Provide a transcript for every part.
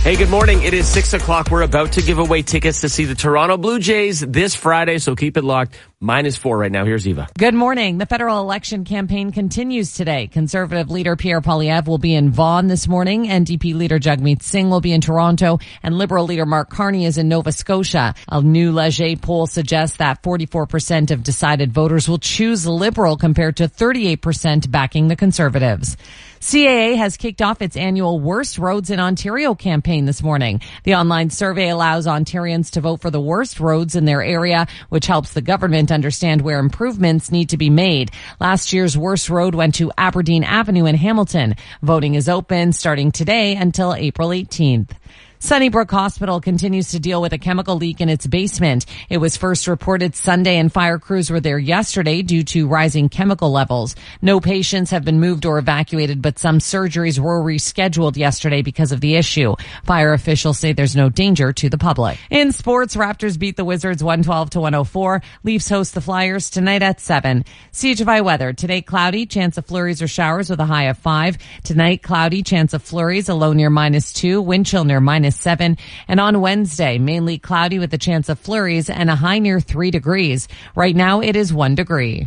Hey, good morning. It is 6 o'clock. We're about to give away tickets to see the Toronto Blue Jays this Friday, so keep it locked. -4 right now. Here's Eva. Good morning. The federal election campaign continues today. Conservative leader Pierre Poilievre will be in Vaughan this morning. NDP leader Jagmeet Singh will be in Toronto, and Liberal leader Mark Carney is in Nova Scotia. A new Leger poll suggests that 44% of decided voters will choose Liberal compared to 38% backing the Conservatives. CAA has kicked off its annual Worst Roads in Ontario campaign this morning. The online survey allows Ontarians to vote for the worst roads in their area, which helps the government understand where improvements need to be made. Last year's worst road went to Aberdeen Avenue in Hamilton. Voting is open starting today until April 18th. Sunnybrook Hospital continues to deal with a chemical leak in its basement. It was first reported Sunday and fire crews were there yesterday due to rising chemical levels. No patients have been moved or evacuated, but some surgeries were rescheduled yesterday because of the issue. Fire officials say there's no danger to the public. In sports, Raptors beat the Wizards 112-104. Leafs host the Flyers tonight at 7. CHFI weather. Today cloudy, chance of flurries or showers with a high of 5. Tonight cloudy, chance of flurries, a low near -2, wind chill near -7. And on Wednesday, mainly cloudy with a chance of flurries and a high near 3 degrees. Right now it is 1 degree.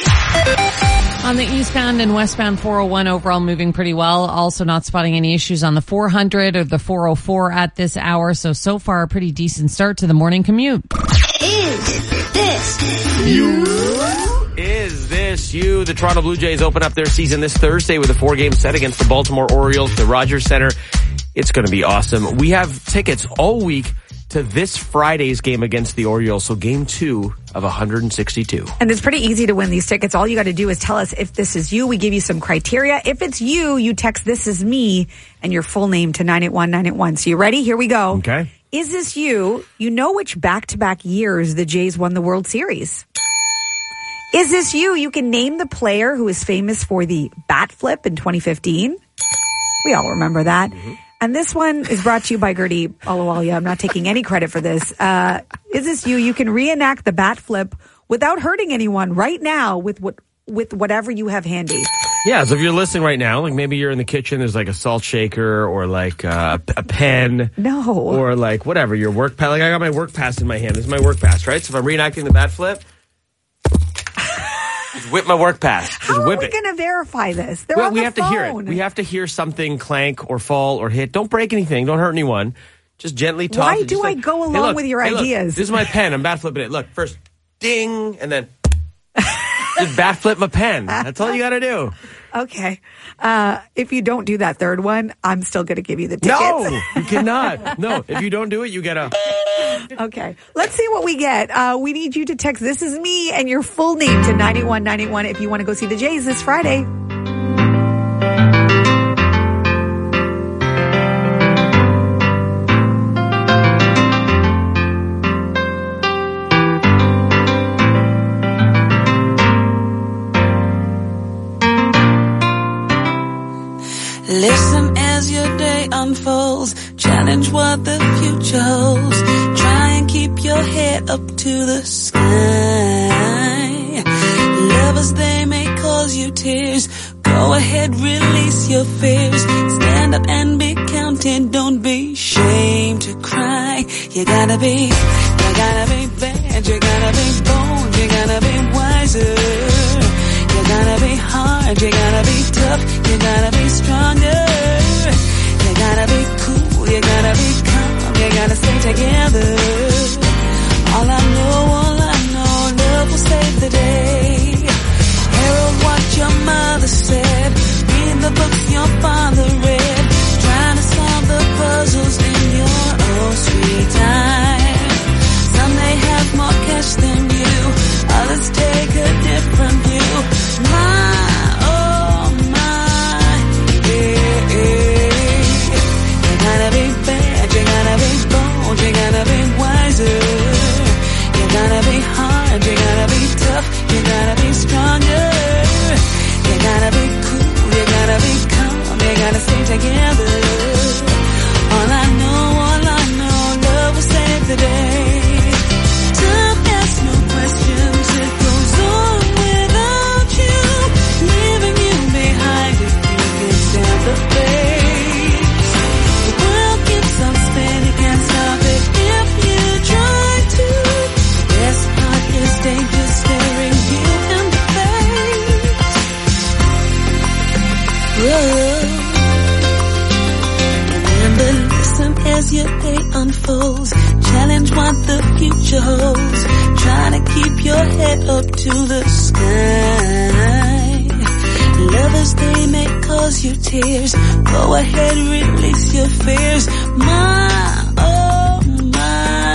On the eastbound and westbound 401 overall moving pretty well. Also not spotting any issues on the 400 or the 404 at this hour. So far a pretty decent start to the morning commute. Is this you? Is this you? The Toronto Blue Jays open up their season this Thursday with a 4-game set against the Baltimore Orioles, the Rogers Center. It's going to be awesome. We have tickets all week to this Friday's game against the Orioles, so game 2 of 162. And it's pretty easy to win these tickets. All you got to do is tell us if this is you. We give you some criteria. If it's you, you text "This is me" and your full name to 981-981. So you ready? Here we go. Okay. Is this you? You know which back-to-back years the Jays won the World Series. Is this you? You can name the player who is famous for the bat flip in 2015. We all remember that. Mm-hmm. And this one is brought to you by Gertie Olawalia. I'm not taking any credit for this. Is this you? You can reenact the bat flip without hurting anyone right now with whatever you have handy. Yeah, so if you're listening right now, like maybe you're in the kitchen, there's like a salt shaker or like a pen. No. Or like whatever, your work pass. Like I got my work pass in my hand. This is my work pass, right? So if I'm reenacting the bat flip, just whip my work pass. How are we going to verify this? They're on the we have phone. to hear it. We have to hear something clank or fall or hit. Don't break anything. Don't hurt anyone. Just gently talk. Why do I go along with your ideas? Look, this is my pen. I'm bat flipping it. Look, first ding, and then just bat flip my pen. That's all you got to do. Okay. If you don't do that third one, I'm still going to give you the tickets. No, you cannot. No, if you don't do it, you get a... Okay. Let's see what we get. We need you to text "This is me" and your full name to 98191 if you want to go see the Jays this Friday. Listen as your day unfolds. Challenge what the future holds. Try and keep your head up to the sky. Lovers, they may cause you tears. Go ahead, release your fears. Stand up and be counted. Don't be ashamed to cry. You gotta be bad. You gotta be bold. You gotta be wiser. You gotta be hard, you gotta be tough, you gotta be stronger. You gotta be cool, you gotta be calm, you gotta stay together. All I know, love will save the day. Herald what your mother said, read the books your father read, trying to solve the puzzles in your own sweet time. Some may have more cash than you, others take a different view. You gotta be bad, you gotta be bold, you gotta be wise. as your day unfolds. Challenge what the future holds. Try to keep your head up to the sky. Lovers, they may cause you tears. Go ahead, release your fears. My, oh my,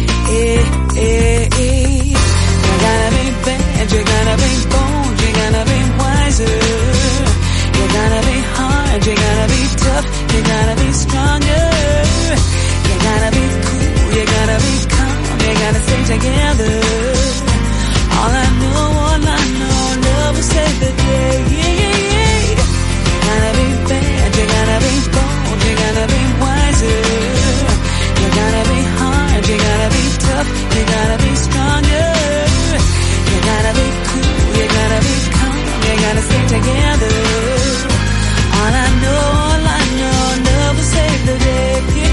You gotta be bad, you gotta be bold, you gotta be wiser. You gotta be hard, you gotta be tough, you gotta be stronger. You gotta be cool, you gotta be calm, you gotta stay together. All I know, love will save the day. You gotta be bad, you gotta be bold, you gotta be wiser. You gotta be hard, you gotta be tough, you gotta be stronger. You gotta be cool, you gotta be calm, you gotta stay together. All I know, love will save the day.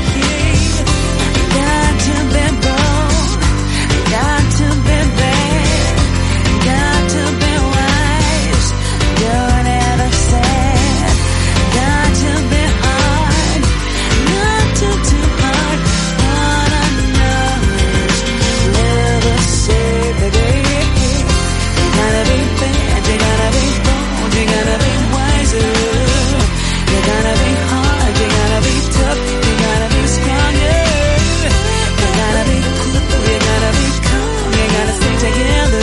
Got to be bold, got to be bad, got to be wise, don't ever sad. Got to be hard, not too hard. All I know is love will save the day. You gotta be bad, you gotta be bold, you gotta be wiser. You gotta be hard, you gotta be tough, you gotta be stronger. You gotta be cool, you gotta be calm, you gotta stay together.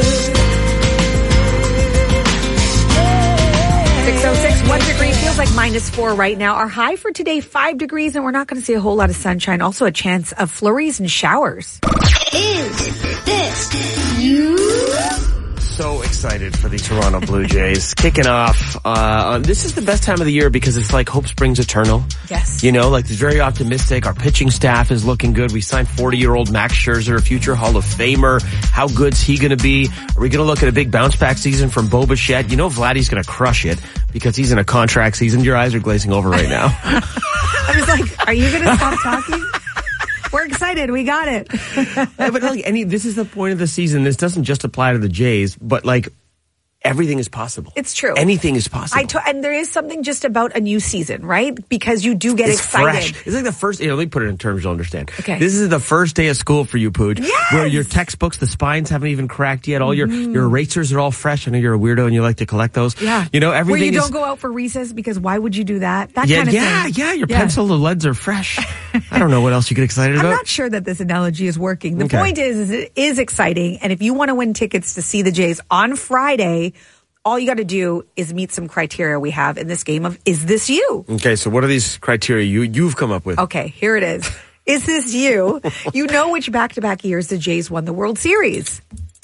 6:06, 1 degree, feels like -4 right now. Our high for today, 5 degrees, and we're not going to see a whole lot of sunshine. Also a chance of flurries and showers. Is this you? So excited for the Toronto Blue Jays. Kicking off. This is the best time of the year because it's like hope springs eternal. Yes. You know, like it's very optimistic. Our pitching staff is looking good. We signed 40-year-old Max Scherzer, a future Hall of Famer. How good's he going to be? Are we going to look at a big bounce back season from Bo Bichette? You know Vladdy's going to crush it because he's in a contract season. Your eyes are glazing over right now. I was like, are you going to stop talking? We're excited. We got it. Yeah, but like this is the point of the season. This doesn't just apply to the Jays, but like everything is possible. It's true. Anything is possible. And there is something just about a new season, right? Because you do get excited. Fresh. It's like the first, let me put it in terms you'll understand. Okay. This is the first day of school for you, Pooch. Yes! Where your textbooks, the spines haven't even cracked yet. All your erasers are all fresh. I know you're a weirdo and you like to collect those. Yeah. You know, everything where you is, don't go out for recess because why would you do that? That yeah, kind of yeah, thing. yeah. Your pencil, the leads are fresh. I don't know what else you get excited about. I'm not sure that this analogy is working. The Okay. point is it is exciting. And if you want to win tickets to see the Jays on Friday, all you got to do is meet some criteria we have in this game of Is This You? Okay, so what are these criteria you've come up with? Okay, here it is. Is this you? You know which back-to-back years the Jays won the World Series.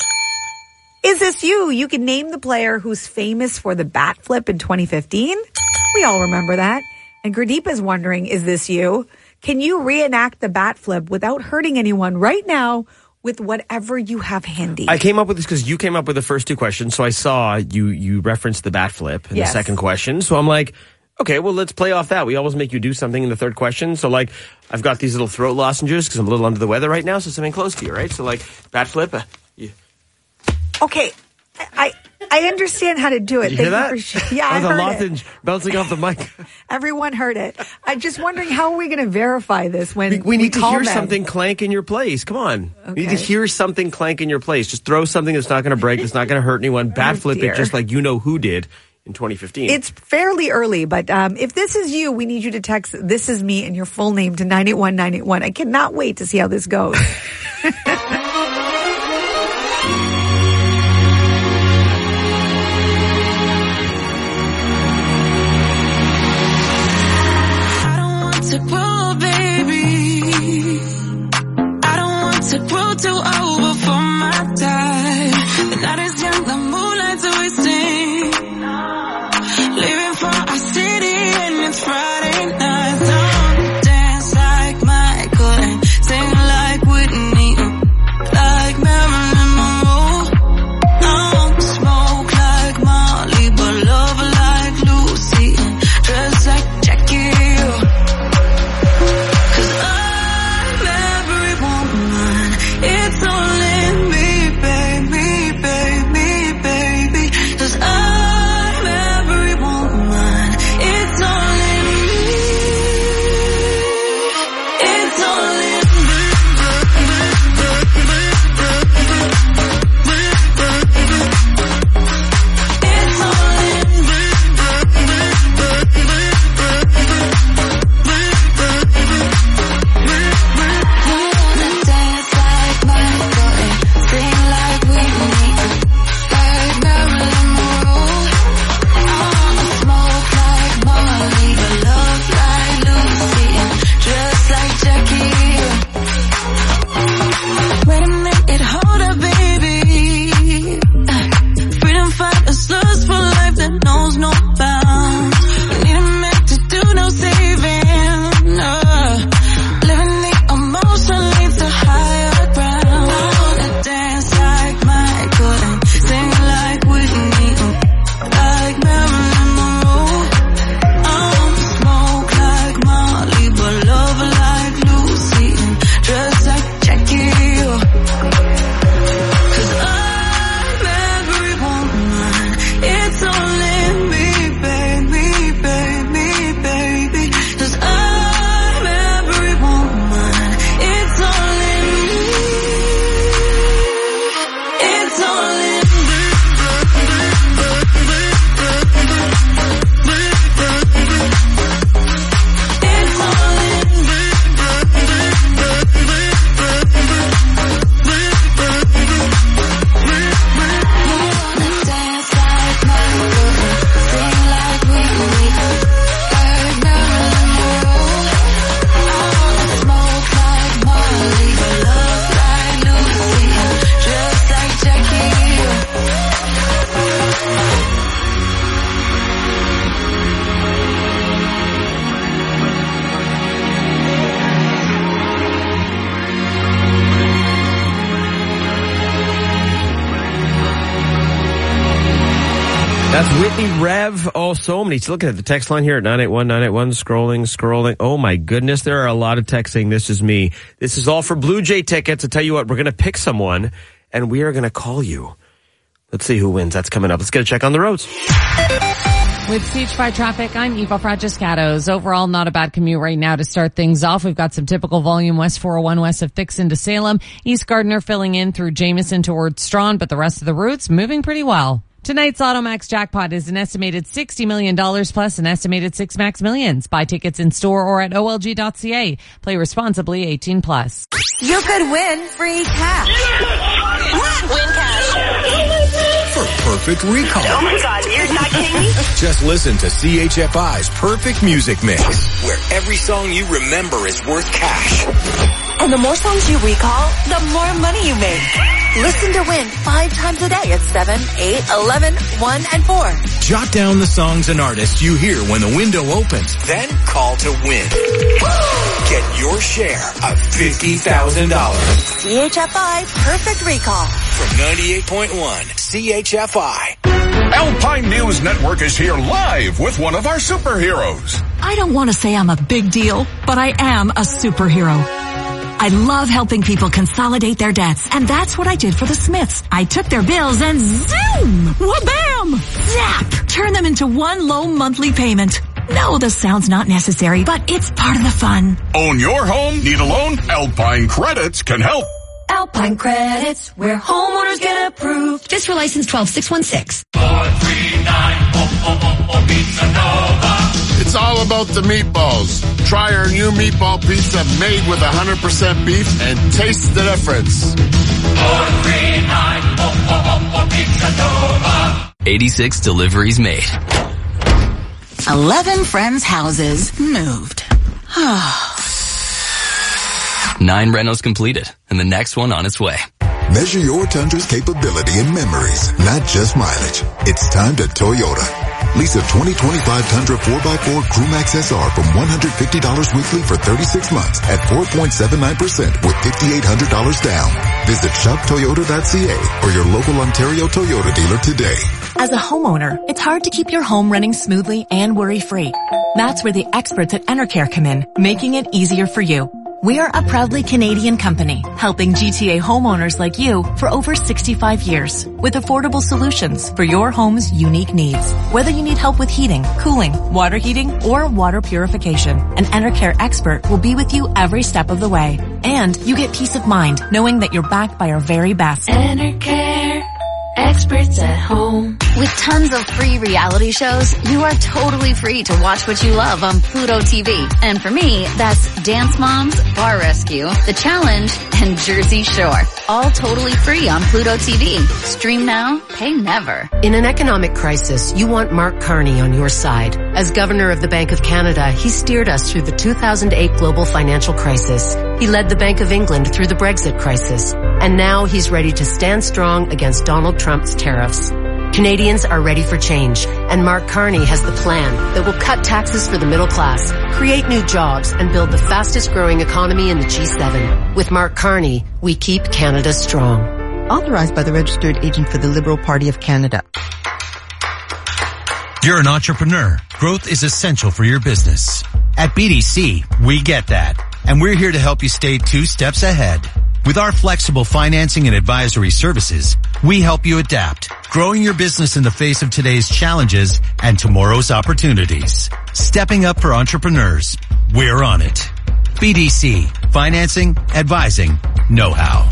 Is this you? You can name the player who's famous for the bat flip in 2015. We all remember that. And Gurdeep is wondering, is this you? Can you reenact the bat flip without hurting anyone right now with whatever you have handy? I came up with this because you came up with the first two questions. So I saw you referenced the bat flip in Yes. the second question. So I'm like, okay, well, let's play off that. We always make you do something in the third question. So like, I've got these little throat lozenges because I'm a little under the weather right now. So something close to you, right? So like, bat flip. Okay, I understand how to do it. You hear that? Yeah, I That was heard a it. lozenge bouncing off the mic. Everyone heard it. I'm just wondering, how are we going to verify this when We need to call hear them? something clank in your place. Come on. We need to Okay. hear something clank in your place. Just throw something that's not going to break, that's not going to hurt anyone. Bat flip dear. it just like you know who did in 2015. It's fairly early, but if this is you, we need you to text "This is me" and your full name to 981-981. I cannot wait to see how this goes. I don't want to grow, baby. I don't want to grow too old before my time. The night is young, the moonlight's wasting. Leaving for our city and it's Friday night. Don't dance like Michael and sing like Whitney, like Marilyn Monroe. Don't smoke like Molly, but love like Lucy and dress like Jackie. 'Cause I'm every woman, it's only me, baby. That's Whitney Rev. Oh, so many. Looking at the text line here at 981-981, scrolling. Oh my goodness, there are a lot of texts saying this is me. This is all for Blue Jay tickets. I tell you what, we're going to pick someone and we are going to call you. Let's see who wins. That's coming up. Let's get a check on the roads. With CH5 traffic, I'm Eva Fragiscatos. Overall, not a bad commute right now to start things off. We've got some typical volume West 401 west of Thixon to Salem. East Gardiner filling in through Jameson towards Strawn, but the rest of the routes moving pretty well. Tonight's AutoMax jackpot is an estimated $60 million plus an estimated 6 Max Millions. Buy tickets in store or at olg.ca. Play responsibly, 18 plus. You could win free cash. Yes! Win cash. For Perfect Recall. Oh my God, you're not kidding me? Just listen to CHFI's Perfect Music Mix, where every song you remember is worth cash. And the more songs you recall, the more money you make. Listen to Win 5 times a day at 7, 8, 11, 1, and 4. Jot down the songs and artists you hear when the window opens. Then call to win. Get your share of $50,000. CHFI Perfect Recall. From 98.1 CHFI. Alpine News Network is here live with one of our superheroes. I don't want to say I'm a big deal, but I am a superhero. I love helping people consolidate their debts, and that's what I did for the Smiths. I took their bills and zoom! Wha-bam! Zap! Turn them into one low monthly payment. No, the sound's not necessary, but it's part of the fun. Own your home? Need a loan? Alpine Credits can help. Alpine Credits, where homeowners get approved. Just for license 12616. 439 Pizza Nova. It's all about the meatballs. Try our new meatball pizza made with 100% beef and taste the difference. 439 Pizza Nova. 86 deliveries made. 11 friends' houses moved. 9 rentals completed, and the next one on its way. Measure your Tundra's capability in memories, not just mileage. It's time to Toyota. Lease a 2025 Tundra 4x4 Crewmax SR from $150 weekly for 36 months at 4.79% with $5,800 down. Visit shoptoyota.ca or your local Ontario Toyota dealer today. As a homeowner, it's hard to keep your home running smoothly and worry-free. That's where the experts at Enercare come in, making it easier for you. We are a proudly Canadian company, helping GTA homeowners like you for over 65 years with affordable solutions for your home's unique needs. Whether you need help with heating, cooling, water heating, or water purification, an Enercare expert will be with you every step of the way. And you get peace of mind knowing that you're backed by our very best. Enercare. Experts at home. With tons of free reality shows, you are totally free to watch what you love on Pluto TV. And for me, that's Dance Moms, Bar Rescue, The Challenge, and Jersey Shore. All totally free on Pluto TV. Stream now, pay never. In an economic crisis, you want Mark Carney on your side. As Governor of the Bank of Canada, he steered us through the 2008 global financial crisis. He led the Bank of England through the Brexit crisis. And now he's ready to stand strong against Donald Trump's tariffs. Canadians are ready for change, and Mark Carney has the plan that will cut taxes for the middle class, create new jobs, and build the fastest growing economy in the G7. With Mark Carney, we keep Canada strong. Authorized by the Registered Agent for the Liberal Party of Canada. You're an entrepreneur. Growth is essential for your business. At BDC, we get that, and we're here to help you stay 2 steps ahead. With our flexible financing and advisory services, we help you adapt, growing your business in the face of today's challenges and tomorrow's opportunities. Stepping up for entrepreneurs. We're on it. BDC. Financing, advising, know-how.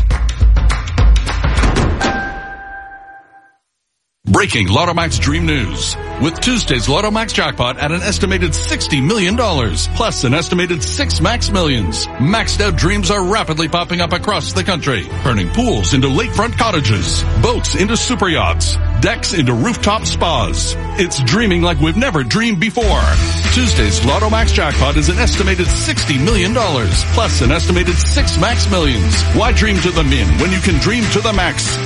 Breaking Lotto Max Dream News. With Tuesday's Lotto Max jackpot at an estimated $60 million, plus an estimated 6 Max Millions. Maxed out dreams are rapidly popping up across the country, turning pools into lakefront cottages, boats into super yachts, decks into rooftop spas. It's dreaming like we've never dreamed before. Tuesday's Lotto Max jackpot is an estimated $60 million, plus an estimated 6 Max Millions. Why dream to the min when you can dream to the max?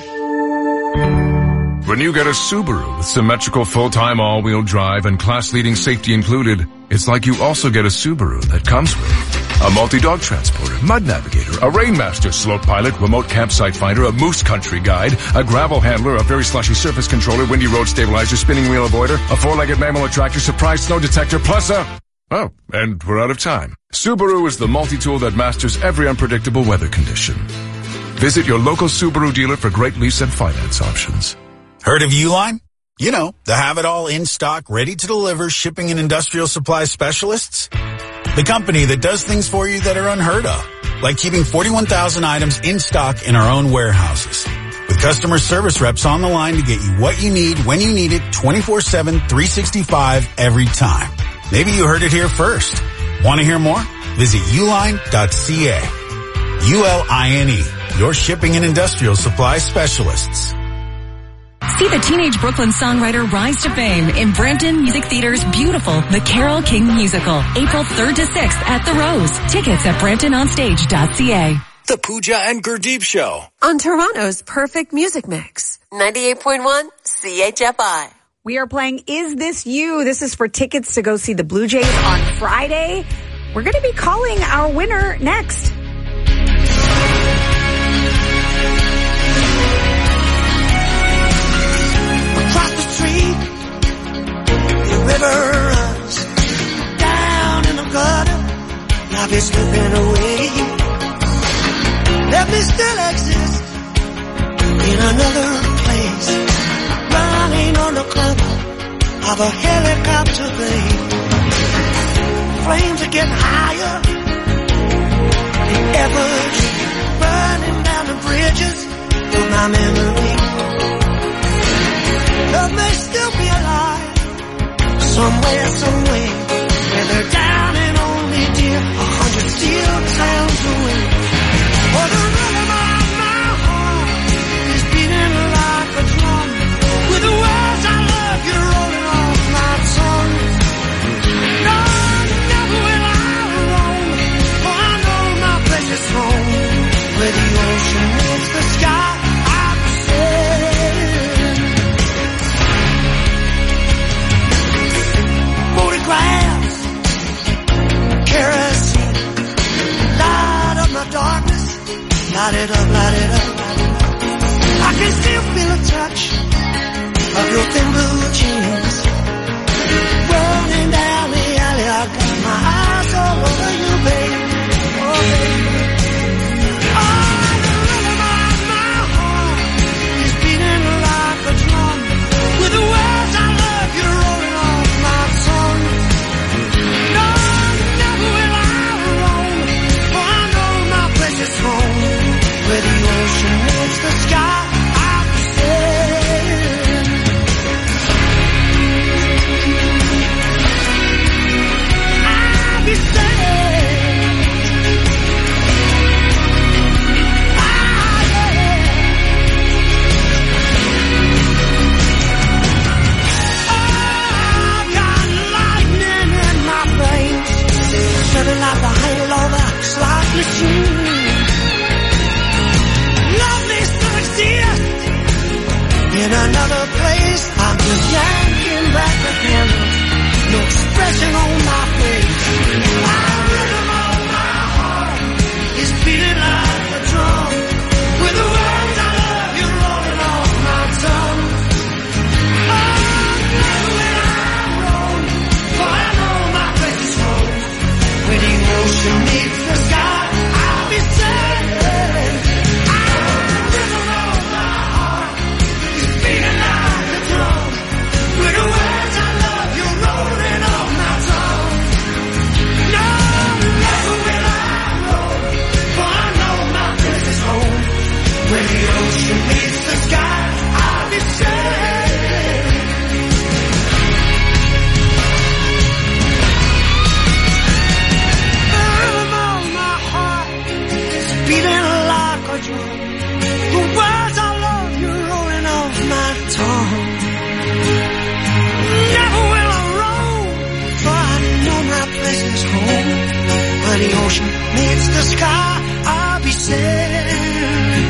When you get a Subaru with symmetrical full-time all-wheel drive and class-leading safety included, it's like you also get a Subaru that comes with a multi-dog transporter, mud navigator, a Rainmaster slope pilot, remote campsite finder, a moose country guide, a gravel handler, a very slushy surface controller, windy road stabilizer, spinning wheel avoider, a four-legged mammal attractor, surprise snow detector, plus oh, and we're out of time. Subaru is the multi-tool that masters every unpredictable weather condition. Visit your local Subaru dealer for great lease and finance options. Heard of Uline? You know, the have-it-all in stock, ready to deliver shipping and industrial supply specialists. The company that does things for you that are unheard of, like keeping 41,000 items in stock in our own warehouses. With customer service reps on the line to get you what you need when you need it 24/7, 365 every time. Maybe you heard it here first. Want to hear more? Visit uline.ca. ULINE, your shipping and industrial supply specialists. See the teenage Brooklyn songwriter rise to fame in Brampton Music Theater's beautiful The Carole King Musical, April 3rd to 6th at The Rose. Tickets at BramptonOnStage.ca. The Pooja and Gurdeep Show. On Toronto's perfect music mix. 98.1 CHFI. We are playing Is This You? This is for tickets to go see the Blue Jays on Friday. We're going to be calling our winner next. Across the street, the river runs down in the gutter. Life is slipping away. Let me still exist in another place, running on the cover of a helicopter blade. Flames are getting higher than ever, burning down the bridges of my memory. Love may still be alive, somewhere, somewhere, where they're down and only dear 100 steel towns away. Oh, the rhythm of my heart is beating like a drum, with the words I love you rolling off my tongue. No, never will I roam, for I know my place is home, where the ocean meets the sky. I'm sailing. Photographs, kerosene, light up my darkness, light it up, light it up. I can still feel a touch of your thin blue jeans, running down the alley. I got my eyes all over you, baby. Oh, baby. Oh, the rhythm of my heart is beating like a drum, with the words I love you rolling off my tongue. No, never will I roam, for I know my place is home, where the ocean meets the sky. I'm sailing. I'll be sailing. I've got lightning in my veins, shining like the halo of a slot machine. Lovely still exists in another place. I'm just yanking back the handle, no expression on my face. My rhythm of my heart is beating like a drum, with the words I love you rolling off my tongue. Oh, never will I roam, for I know my place is home, where the ocean meets the sky. I'll be sailing. With the words I love you rolling off my tongue. No, never will I roam, for I know my place is home, where the ocean meets the sky. I'll be sailing. The rhythm of my heart is beating like a drum. The words I love you rolling off my tongue. Never will I roam, for I know my place is home, where the ocean meets the sky. I'll be sailing.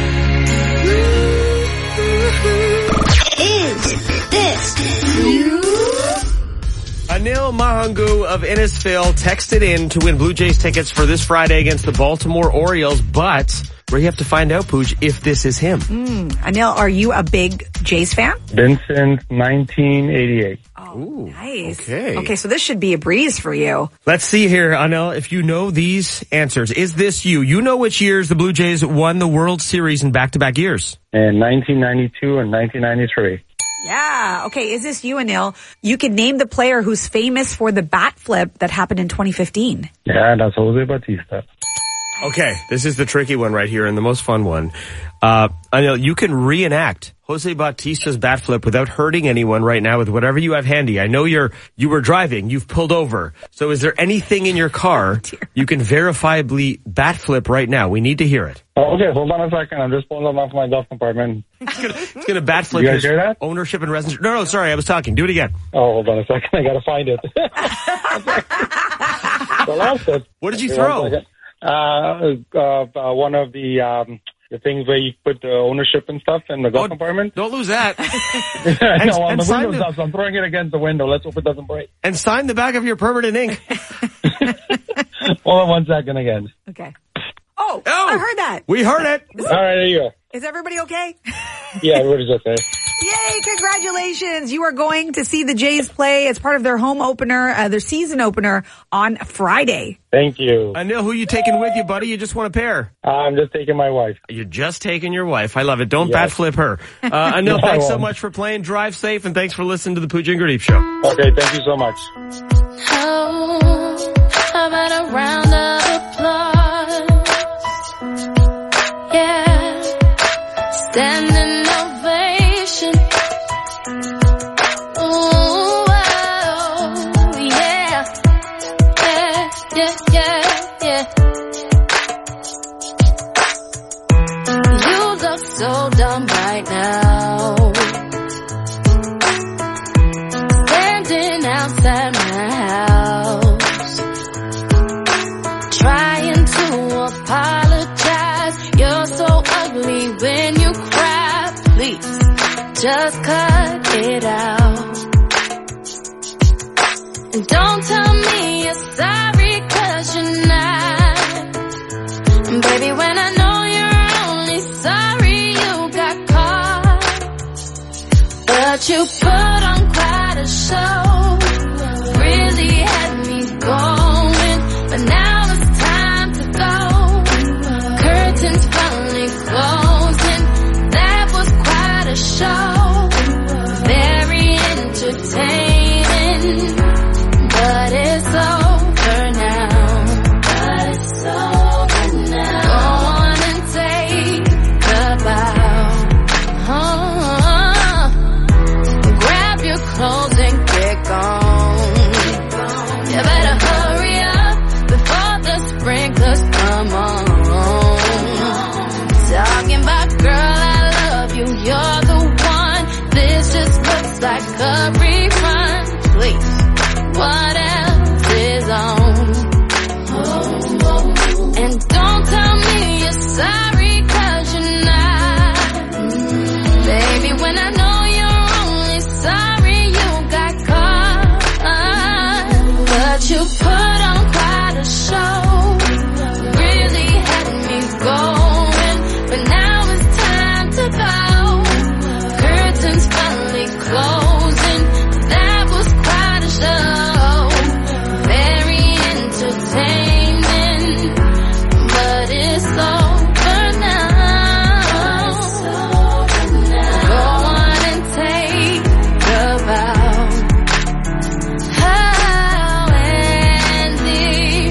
Is this you? A Anil Mahangu of Innisfil texted in to win Blue Jays tickets for this Friday against the Baltimore Orioles, but we have to find out, Pooj, if this is him. Anil, are you a big Jays fan? Been since 1988. Oh, nice. Okay. Okay, so this should be a breeze for you. Let's see here, Anil, if you know these answers. Is this you? You know which years the Blue Jays won the World Series in back-to-back years. In 1992 and 1993. Yeah. Okay, is this you, Anil? You can name the player who's famous for the bat flip that happened in 2015. Yeah, that's Jose Bautista. Okay, this is the tricky one right here and the most fun one. Anil, you can reenact Jose Bautista's bat flip without hurting anyone right now with whatever you have handy. I know you were driving, you've pulled over. So is there anything in your car you can verifiably bat flip right now? We need to hear it. Oh, okay, hold on a second. I'm just pulling them off my glove compartment. It's gonna bat flip You guys his hear that? ownership and residence. No, sorry, I was talking. Do it again. Oh, hold on a second. I gotta find it. I lost it. What did you Okay, throw? 1 second. One of the things where you put the ownership and stuff in the glove compartment. Don't lose that. No, on the sign window's up, so I'm throwing it against the window. Let's hope it doesn't break. And sign the back of your permanent ink. Hold on 1 second again. Okay. Oh, I heard that. We heard it. All right, there you go. Is everybody okay? Yeah, everybody's okay. Yay, congratulations. You are going to see the Jays play as part of their home opener, their season opener on Friday. Thank you. Anil, who you taking with you, buddy? You just want a pair? I'm just taking my wife. You're just taking your wife. I love it. Don't Yes. bat flip her. Anil, No, I thanks so won't. much for playing. Drive safe, and thanks for listening to the Pooj and Gurdeep Show. Okay, thank you so much. Oh, how about a round of applause? Yeah, standing ovation. Ooh, oh, yeah, yeah. You look so dumb right now. Standing outside my house, trying to apologize. You're so ugly when you cry. Please, just cut it out. And don't tell me you're sorry, 'cause you're not. And baby, when I know you're only sorry you got caught. But you put on quite a show, really had me going. But now it's time to go. Curtains finally closing. That was quite a show. Very entertaining. But it's over now. Go on and take a bow. Grab your clothes and get gone. You better hurry up before the sprinklers come on. Talking about, girl, I love you, you're the one. This just looks like a rerun. Please, what else is on? And don't tell me you're sorry, 'cause you're not. Baby, when I know you're only sorry you got caught. But you put on quite a show, really had me going. But now it's time to go. Curtains finally closing. That was quite a show. Very entertaining. But it's over now. Go on and take a bow. Oh, and the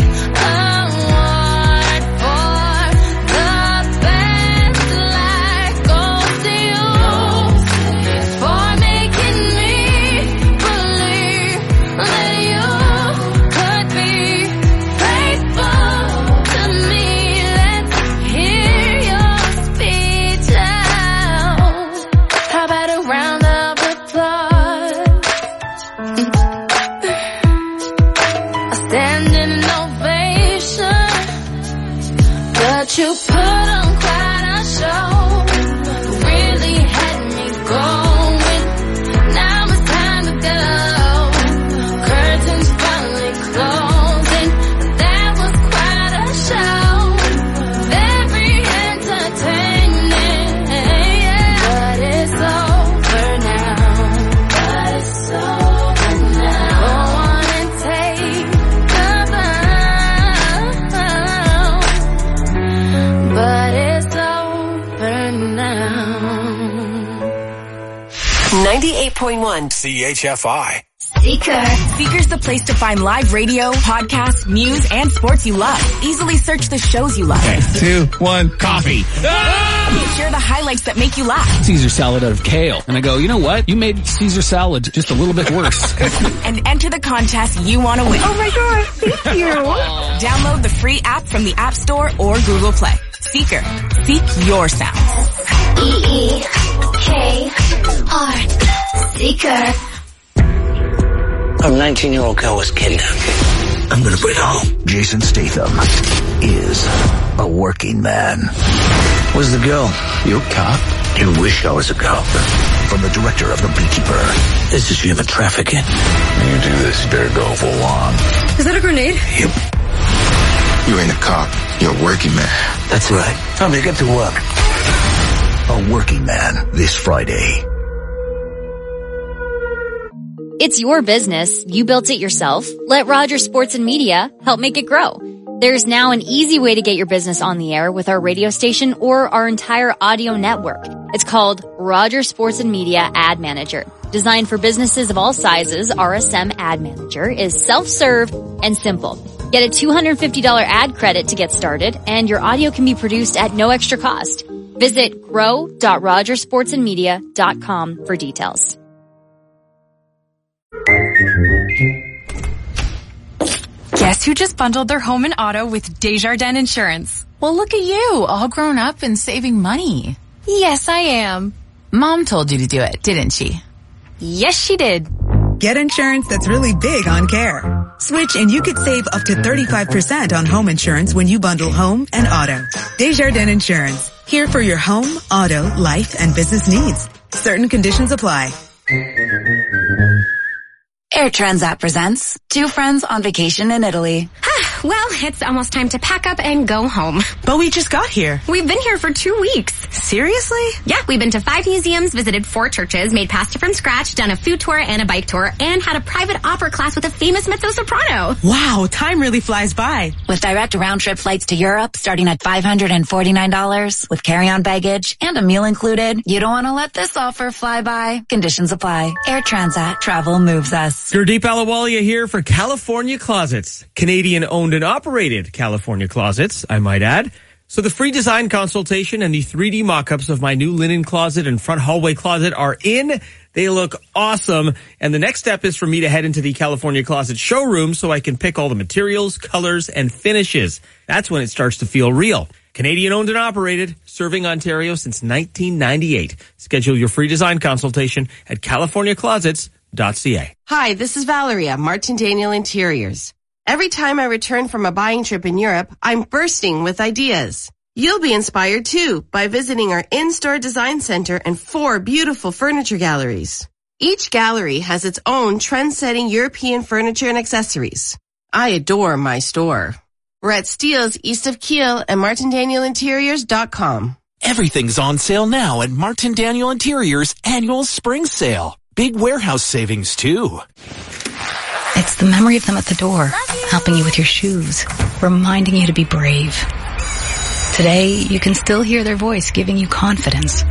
award for the best life goes to you for making me believe that you could be faithful to me. Let's hear your speech out. How about a round of applause? A standing ovation. But you put on quite a show, really had me going. Now it's time to go. Curtains 98.1 CHFI. Seeker. Seeker's the place to find live radio, podcasts, news, and sports you love. Easily search the shows you love. Okay, 2, 1, coffee. Share the highlights that make you laugh. Caesar salad out of kale. And I go, you know what? You made Caesar salad just a little bit worse. And enter the contest you want to win. Oh my God, thank you. Download the free app from the App Store or Google Play. Seeker. Seek your sound. E-E-K-R. Seeker. A 19-year-old girl was kidnapped. I'm gonna bring it home. Jason Statham is a working man. Where's the girl? You a cop? You wish I was a cop. From the director of The Beekeeper. This is human trafficking. You do this, you better go full on. Is that a grenade? Yep. You ain't a cop. You're a working man. That's right. Time to get to work. A working man this Friday. It's your business. You built it yourself. Let Rogers Sports and Media help make it grow. There's now an easy way to get your business on the air with our radio station or our entire audio network. It's called Rogers Sports and Media Ad Manager. Designed for businesses of all sizes, RSM Ad Manager is self-serve and simple. Get a $250 ad credit to get started, and your audio can be produced at no extra cost. Visit grow.rogersportsandmedia.com for details. Guess who just bundled their home and auto with Desjardins Insurance? Well, look at you, all grown up and saving money. Yes, I am. Mom told you to do it, didn't she? Yes, she did. Get insurance that's really big on care. Switch and you could save up to 35% on home insurance when you bundle home and auto. Desjardins Insurance. Here for your home, auto, life, and business needs. Certain conditions apply. Air Transat presents Two Friends on Vacation in Italy. Well, it's almost time to pack up and go home. But we just got here. We've been here for 2 weeks. Seriously? Yeah, we've been to 5 museums, visited 4 churches, made pasta from scratch, done a food tour and a bike tour, and had a private opera class with a famous mezzo-soprano. Wow, time really flies by. With direct round-trip flights to Europe starting at $549 with carry-on baggage and a meal included, you don't want to let this offer fly by. Conditions apply. Air Transat. Travel moves us. Gurdeep Ahluwalia here for California Closets. Canadian-owned and operated California Closets, I might add. So the free design consultation and the 3D mock-ups of my new linen closet and front hallway closet are in. They look awesome. And the next step is for me to head into the California Closet showroom so I can pick all the materials, colors, and finishes. That's when it starts to feel real. Canadian-owned and operated, serving Ontario since 1998. Schedule your free design consultation at californiaclosets.ca. Hi, this is Valeria, Martin Daniel Interiors. Every time I return from a buying trip in Europe, I'm bursting with ideas. You'll be inspired too by visiting our in-store design center and 4 beautiful furniture galleries. Each gallery has its own trend-setting European furniture and accessories. I adore my store. We're at Steeles east of Kiel and martindaniel.interiors.com. Everything's on sale now at Martin Daniel Interiors annual spring sale. Big warehouse savings too. It's the memory of them at the door, helping you with your shoes, reminding you to be brave. Today, you can still hear their voice giving you confidence.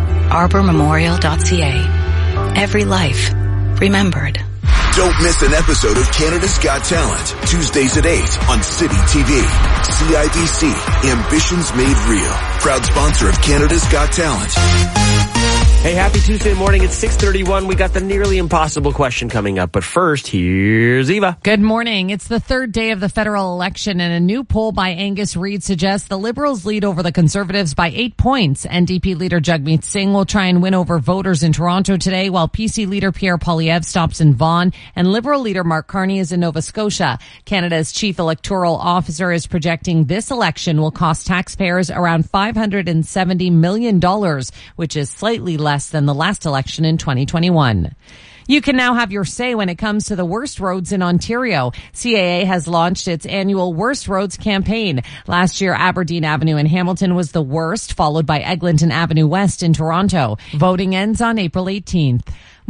ArborMemorial.ca. Every life remembered. Don't miss an episode of Canada's Got Talent, Tuesdays at 8 on City TV. CIBC, Ambitions Made Real. Proud sponsor of Canada's Got Talent. Hey, happy Tuesday morning. It's 6:31. We got the nearly impossible question coming up. But first, here's Eva. Good morning. It's the third day of the federal election, and a new poll by Angus Reid suggests the Liberals lead over the Conservatives by 8 points. NDP leader Jagmeet Singh will try and win over voters in Toronto today, while PC leader Pierre Poilievre stops in Vaughan, and Liberal leader Mark Carney is in Nova Scotia. Canada's chief electoral officer is projecting this election will cost taxpayers around $570 million, which is slightly less than the last election in 2021. You can now have your say when it comes to the worst roads in Ontario. CAA has launched its annual Worst Roads campaign. Last year, Aberdeen Avenue in Hamilton was the worst, followed by Eglinton Avenue West in Toronto. Voting ends on April 18th.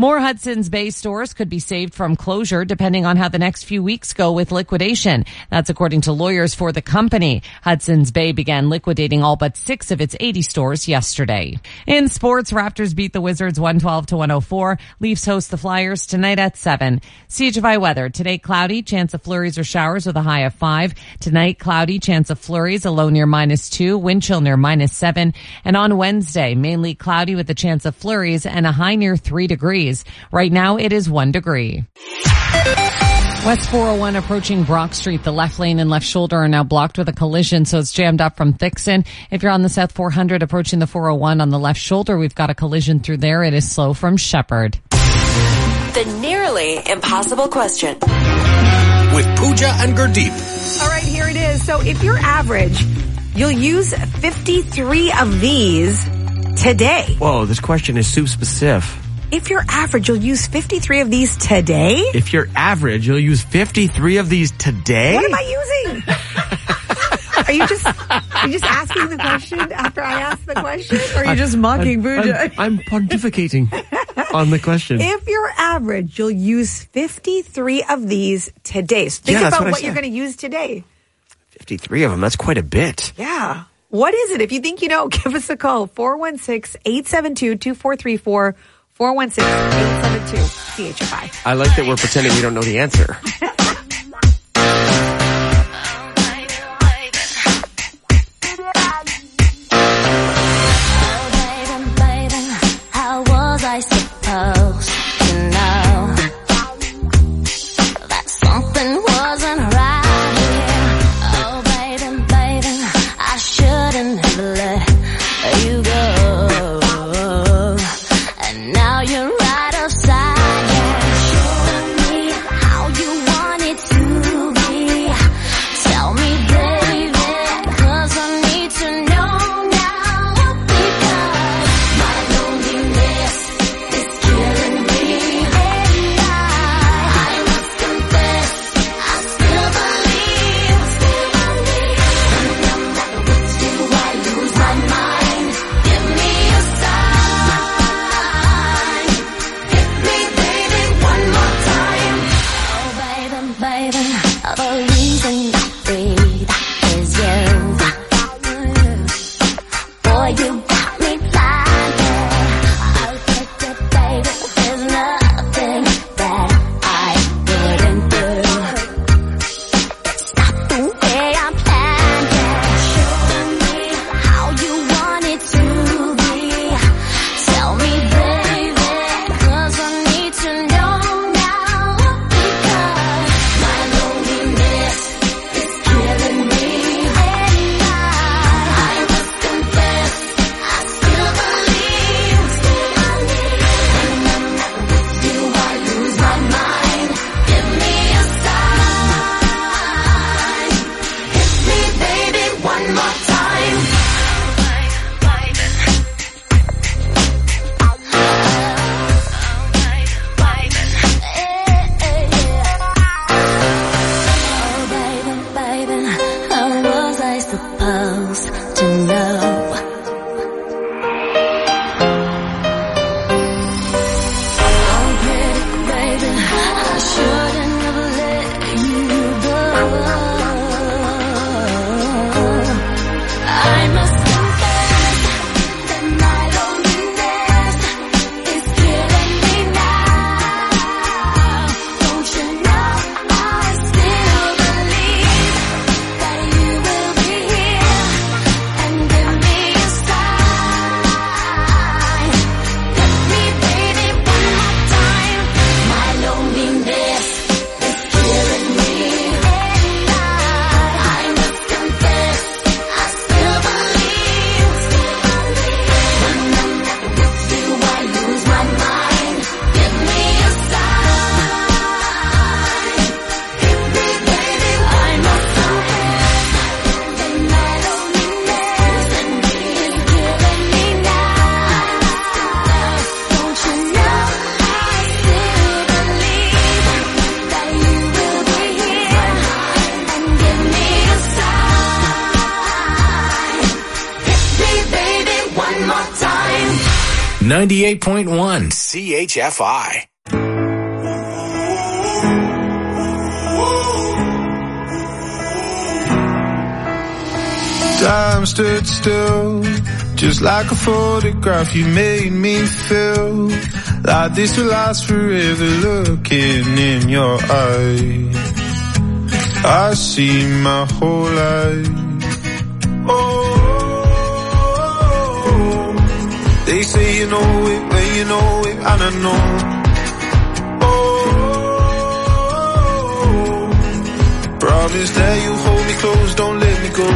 More Hudson's Bay stores could be saved from closure depending on how the next few weeks go with liquidation. That's according to lawyers for the company. Hudson's Bay began liquidating all but 6 of its 80 stores yesterday. In sports, Raptors beat the Wizards 112-104. Leafs host the Flyers tonight at 7. CHFI weather. Today cloudy, chance of flurries or showers with a high of 5. Tonight cloudy, chance of flurries, a low near -2, wind chill near -7. And on Wednesday, mainly cloudy with a chance of flurries and a high near 3 degrees. Right now it is 1 degree. West 401 approaching Brock Street. The left lane and left shoulder are now blocked with a collision, so it's jammed up from Thixon. If you're on the South 400 approaching the 401 on the left shoulder, we've got a collision through there. It is slow from Shepherd. The nearly impossible question. With Pooja and Gurdeep. All right, here it is. So if you're average, you'll use 53 of these today. Whoa, this question is super specific. If you're average, you'll use 53 of these today? If you're average, you'll use 53 of these today? What am I using? Are you just asking the question after I ask the question? Or are you just mocking Pooja? I'm pontificating on the question. If you're average, you'll use 53 of these today. So think about what you're going to use today. 53 of them. That's quite a bit. Yeah. What is it? If you think you know, give us a call. 416-872-2434. 416-872-CHFI. I like that we're pretending we don't know the answer. How was I supposed to know that something wasn't right here? Oh, baby, I shouldn't have let you go. And now you're right upside down. Show me how you want it to be. Tell me, baby, 'cause I need to know now. Because my loneliness is killing me. And I must confess, I still believe. And no matter what you, I lose my mind. Give me a sign. Hit me, baby, one more time. Oh, baby, the reason I breathe is you. Boy, you got me blinded. I'll take it, baby. There's nothing that I wouldn't do. It's not the way I planned it. Show me how you want it to be. Tell me, baby, 'cause I need to know now. Because my loneliness is killing me. And I must confess, I still believe. And no matter what you, I lose my mind. Give me a sign. Hit me, baby, one more time. Oh, baby, how was I supposed to know? Oh, baby, I shouldn't have let you go. I must confess that my loneliness is killing me now. Don't you know I still believe that you will be here? 98.1 CHFI. Time stood still, just like a photograph. You made me feel like this will last forever. Looking in your eyes, I see my whole life. Oh, they say you know it when you know it, and I know. Oh, promise that you hold me close, don't let me go.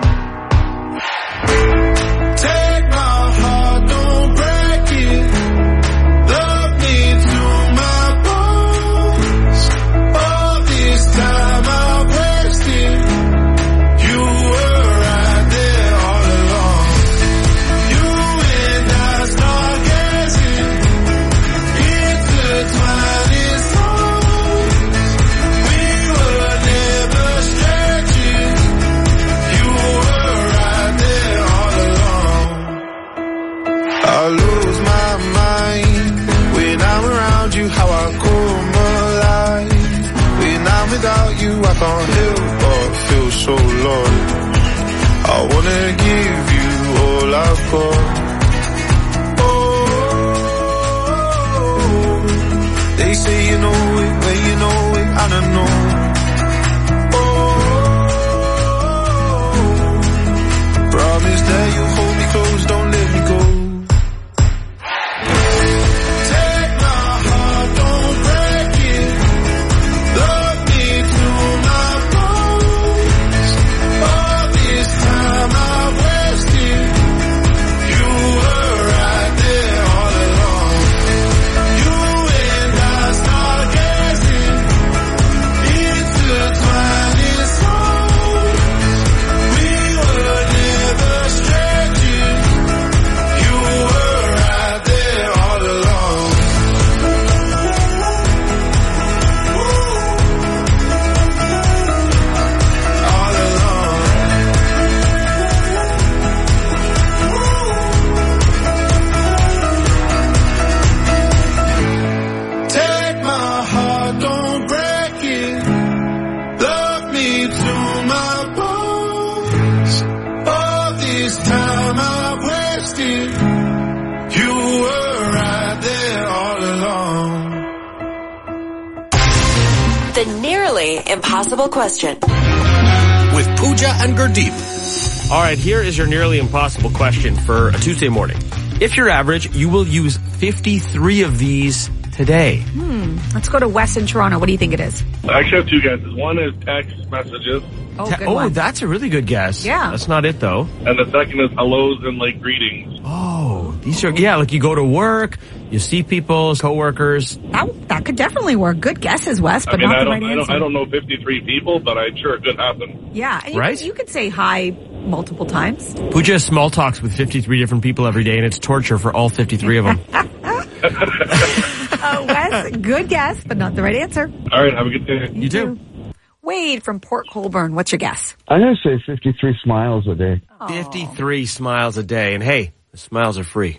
I lose my mind when I'm around you, how I come alive. When I'm without you, I can't help but feel so lost. I wanna give you all I've got. Oh, they say you know it when you know it, and I know. Oh, promise that you hold me close, don't let me go. Impossible question. With Pooja and Gurdeep. All right, here is your nearly impossible question for a Tuesday morning. If you're average, you will use 53 of these today. Let's go to Wes in Toronto. What do you think it is? I actually have two guesses. One is text messages. Oh, good one. That's a really good guess. Yeah. That's not it, though. And the second is hellos and like greetings. Oh, these are, yeah, like you go to work, you see people, coworkers. That could definitely work. Good guesses, Wes, but not the right answer. I don't know 53 people, but I'm sure it could happen. Yeah, and right? You could say hi multiple times. Pooja has small talks with 53 different people every day, and it's torture for all 53 of them. Wes, good guess, but not the right answer. All right, have a good day. You too. Wade from Port Colborne, what's your guess? I'm going to say 53 smiles a day. 53 smiles a day. And hey, the smiles are free.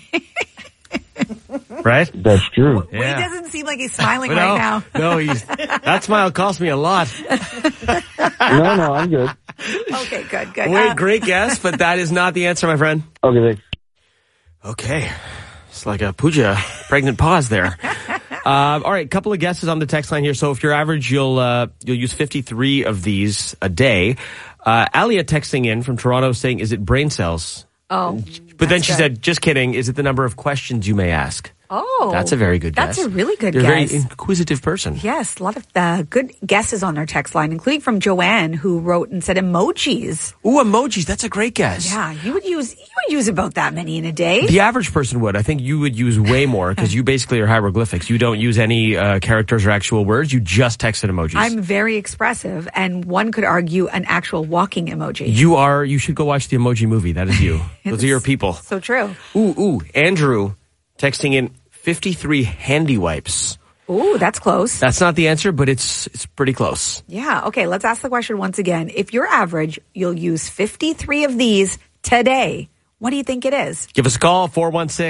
Right? That's true. Wade doesn't seem like he's smiling right now. No, that smile cost me a lot. No, I'm good. Okay, good. Wade, great guess, but that is not the answer, my friend. Okay, thanks. Okay. It's like a Pooja pregnant pause there. All right, a couple of guesses on the text line here. So if you're average, you'll use 53 of these a day. Alia texting in from Toronto saying, is it brain cells? Oh. But then she said, just kidding, is it the number of questions you may ask? Oh. That's a very good guess. That's a really good You're guess. a very inquisitive person. Yes, a lot of good guesses on our text line, including from Joanne, who wrote and said emojis. Ooh, emojis. That's a great guess. Yeah, you would use about that many in a day. The average person would. I think you would use way more because you basically are hieroglyphics. You don't use any characters or actual words. You just text in emojis. I'm very expressive, and one could argue an actual walking emoji. You should go watch the Emoji Movie. That is you. Those are your people. So true. Ooh. Andrew texting in 53 handy wipes. Ooh, that's close. That's not the answer, but it's pretty close. Yeah. Okay, let's ask the question once again. If you're average, you'll use 53 of these today. What do you think it is? Give us a call, 416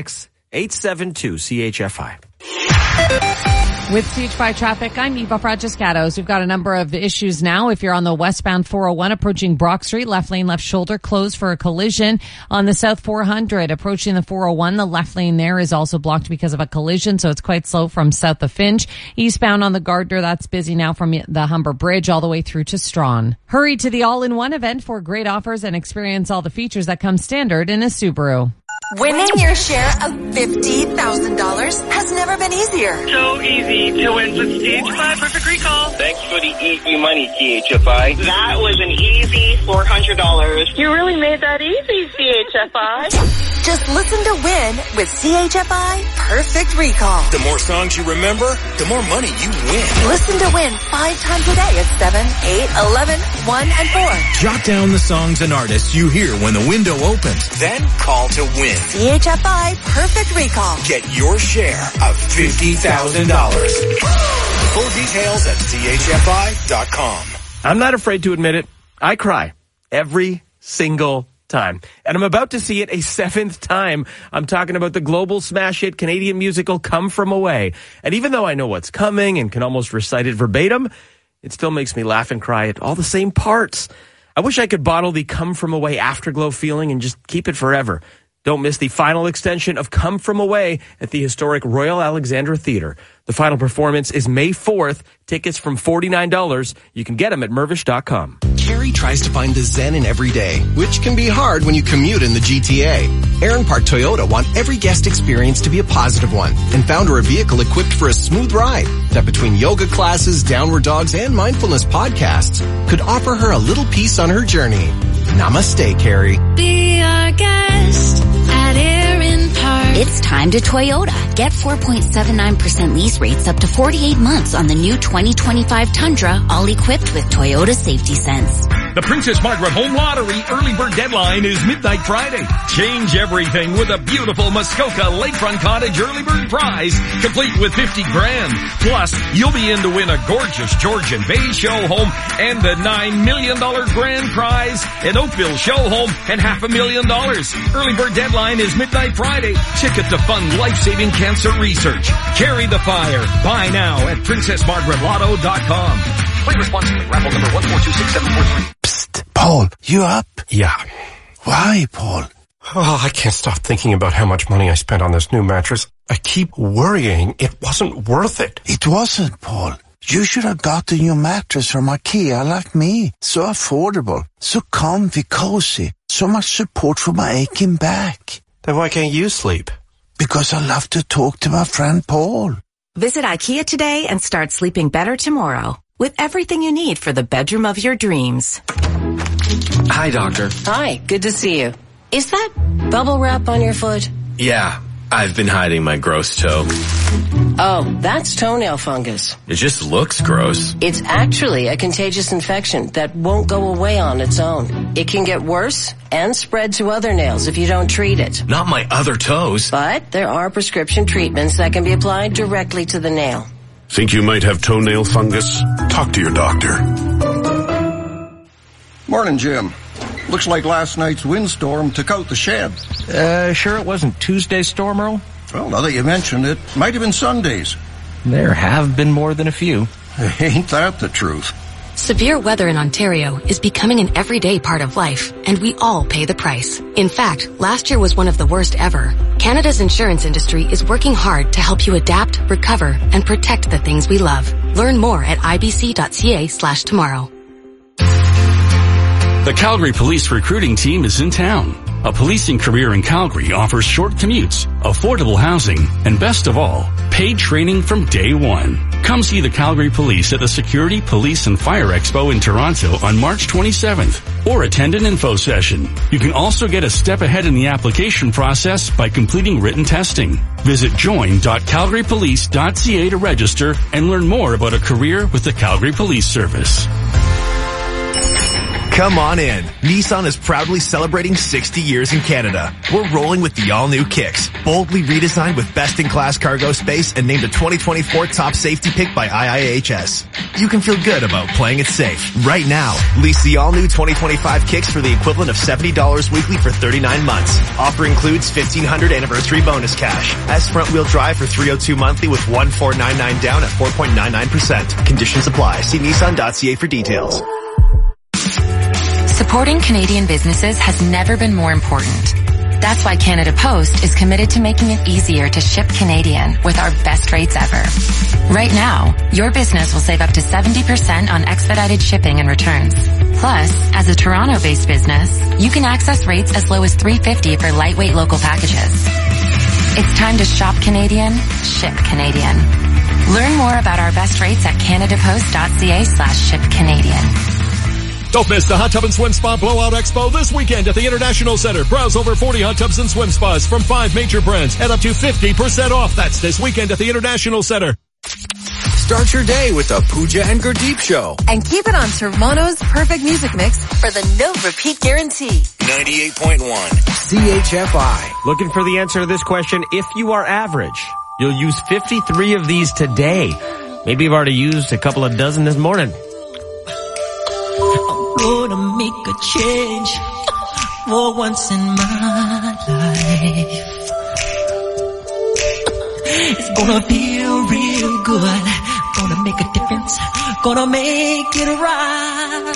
872-CHFI. With CHFI traffic, I'm Eva Fragiscatos. We've got a number of issues now. If you're on the westbound 401 approaching Brock Street, left lane, left shoulder closed for a collision. On the south 400 approaching the 401, the left lane there is also blocked because of a collision, so it's quite slow from south of Finch. Eastbound on the Gardner, that's busy now from the Humber Bridge all the way through to Strawn. Hurry to the all-in-one event for great offers and experience all the features that come standard in a Subaru. Winning your share of $50,000 has never been easier. So easy to win with CHFI Perfect Recall. Thanks for the easy money, CHFI. That was an easy $400. You really made that easy, CHFI. Just listen to win with CHFI Perfect Recall. The more songs you remember, the more money you win. Listen to win 5 times a day at 7, 8, 11, 1, and 4. Jot down the songs and artists you hear when the window opens. Then call to win. CHFI Perfect Recall. Get your share of $50,000. Full details at chfi.com. I'm not afraid to admit it. I cry every single time. And I'm about to see it a 7th time. I'm talking about the global smash hit Canadian musical Come From Away. And even though I know what's coming and can almost recite it verbatim, it still makes me laugh and cry at all the same parts. I wish I could bottle the Come From Away afterglow feeling and just keep it forever. Don't miss the final extension of Come From Away at the historic Royal Alexandra Theatre. The final performance is May 4th. Tickets from $49. You can get them at Mirvish.com. Carrie tries to find the zen in every day, which can be hard when you commute in the GTA. Aaron Park Toyota want every guest experience to be a positive one and found her a vehicle equipped for a smooth ride that between yoga classes, downward dogs, and mindfulness podcasts could offer her a little peace on her journey. Namaste, Carrie. Be our guest at Aaron Park. It's time to Toyota. Get 4.79% lease rates up to 48 months on the new 2025 Tundra, all equipped with Toyota Safety Sense. The Princess Margaret Home Lottery early bird deadline is midnight Friday. Change everything with a beautiful Muskoka Lakefront Cottage early bird prize, complete with $50,000. Plus, you'll be in to win a gorgeous Georgian Bay show home and the $9 million grand prize, an Oakville show home, and $500,000. Early bird deadline is midnight Friday. Ticket to fund life-saving cancer research. Carry the fire. Buy now at PrincessMargaretLotto.com. Play responsibly. Raffle number 1426743. Paul, you up? Yeah. Why, Paul? Oh, I can't stop thinking about how much money I spent on this new mattress. I keep worrying it wasn't worth it. It wasn't, Paul. You should have got a new mattress from IKEA like me. So affordable, so comfy, cozy, so much support for my aching back. Then why can't you sleep? Because I love to talk to my friend Paul. Visit IKEA today and start sleeping better tomorrow with everything you need for the bedroom of your dreams. Hi, Doctor. Hi, good to see you. Is that bubble wrap on your foot? Yeah, I've been hiding my gross toe. Oh, that's toenail fungus. It just looks gross. It's actually a contagious infection that won't go away on its own. It can get worse and spread to other nails if you don't treat it. Not my other toes. But there are prescription treatments that can be applied directly to the nail. Think you might have toenail fungus? Talk to your doctor. Morning, Jim. Looks like last night's windstorm took out the shed. Sure it wasn't Tuesday's storm, Earl? Well, now that you mention it, might have been Sunday's. There have been more than a few. Ain't that the truth? Severe weather in Ontario is becoming an everyday part of life, and we all pay the price. In fact, last year was one of the worst ever. Canada's insurance industry is working hard to help you adapt, recover, and protect the things we love. Learn more at ibc.ca/tomorrow. The Calgary Police Recruiting Team is in town. A policing career in Calgary offers short commutes, affordable housing, and best of all, paid training from day one. Come see the Calgary Police at the Security, Police, and Fire Expo in Toronto on March 27th, or attend an info session. You can also get a step ahead in the application process by completing written testing. Visit join.calgarypolice.ca to register and learn more about a career with the Calgary Police Service. Come on in. Nissan is proudly celebrating 60 years in Canada. We're rolling with the all-new Kicks, boldly redesigned with best-in-class cargo space and named a 2024 top safety pick by IIHS. You can feel good about playing it safe. Right now, lease the all-new 2025 Kicks for the equivalent of $70 weekly for 39 months. Offer includes $1,500 anniversary bonus cash. S front-wheel drive for $302 monthly with $1,499 down at 4.99%. Conditions apply. See Nissan.ca for details. Supporting Canadian businesses has never been more important. That's why Canada Post is committed to making it easier to ship Canadian with our best rates ever. Right now, your business will save up to 70% on expedited shipping and returns. Plus, as a Toronto-based business, you can access rates as low as $3.50 for lightweight local packages. It's time to shop Canadian, ship Canadian. Learn more about our best rates at canadapost.ca/shipcanadian. Don't miss the Hot Tub and Swim Spa Blowout Expo this weekend at the International Center. Browse over 40 hot tubs and swim spas from 5 major brands at up to 50% off. That's this weekend at the International Center. Start your day with the Pooja and Gurdeep Show. And keep it on Toronto's perfect music mix for the no repeat guarantee. 98.1 CHFI. Looking for the answer to this question. If you are average, you'll use 53 of these today. Maybe you've already used a couple of dozen this morning. Gonna make a change for once in my life. It's gonna feel real good. Gonna make a difference. Gonna make it right.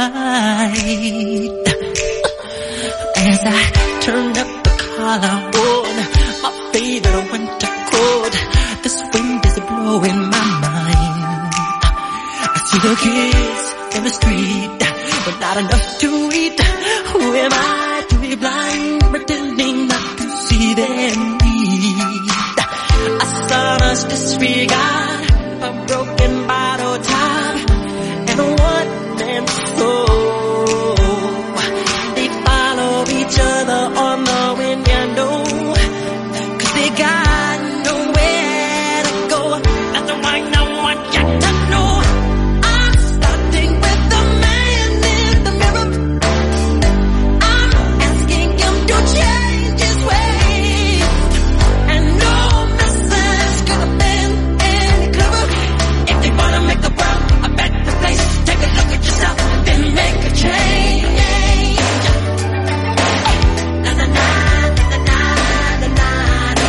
As I turn up the collar on my favorite winter coat, this wind is blowing my mind. I see the kids in the street, but not enough to eat. Who am I to be blind, pretending not to see their need? A son's disregard, a broken bottle top, and a one-man soul. They follow each other on the wind, you know, 'cause they got nowhere to go. That's why no one got to know. I'm starting with the man in the mirror. I'm asking him to change his ways, and no message could have been any clearer. If you wanna make the world a better place, take a look at yourself, then make a change. Na na na na na na na na.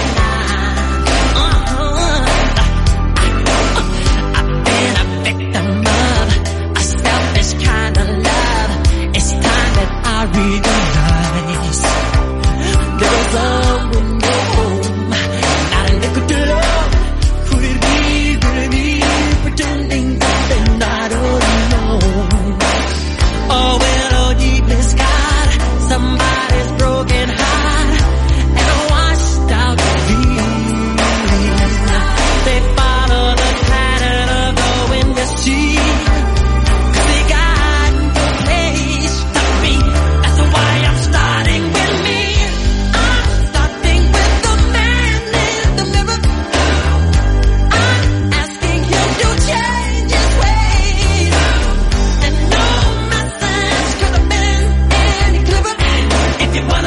I've been a victim of a selfish kind of love. It's time that I realize there is someone home, not a nickel to love. Could it be pretending that they're not alone? Oh, well, oh, deep in God, somebody's broken heart and a washed out dream. They follow the pattern of the wind, you see, 'cause they got no place to be. That's why I'm starting with me. I'm starting with the man in the mirror. I'm asking him to change his ways, and no message could have been any clearer. If you want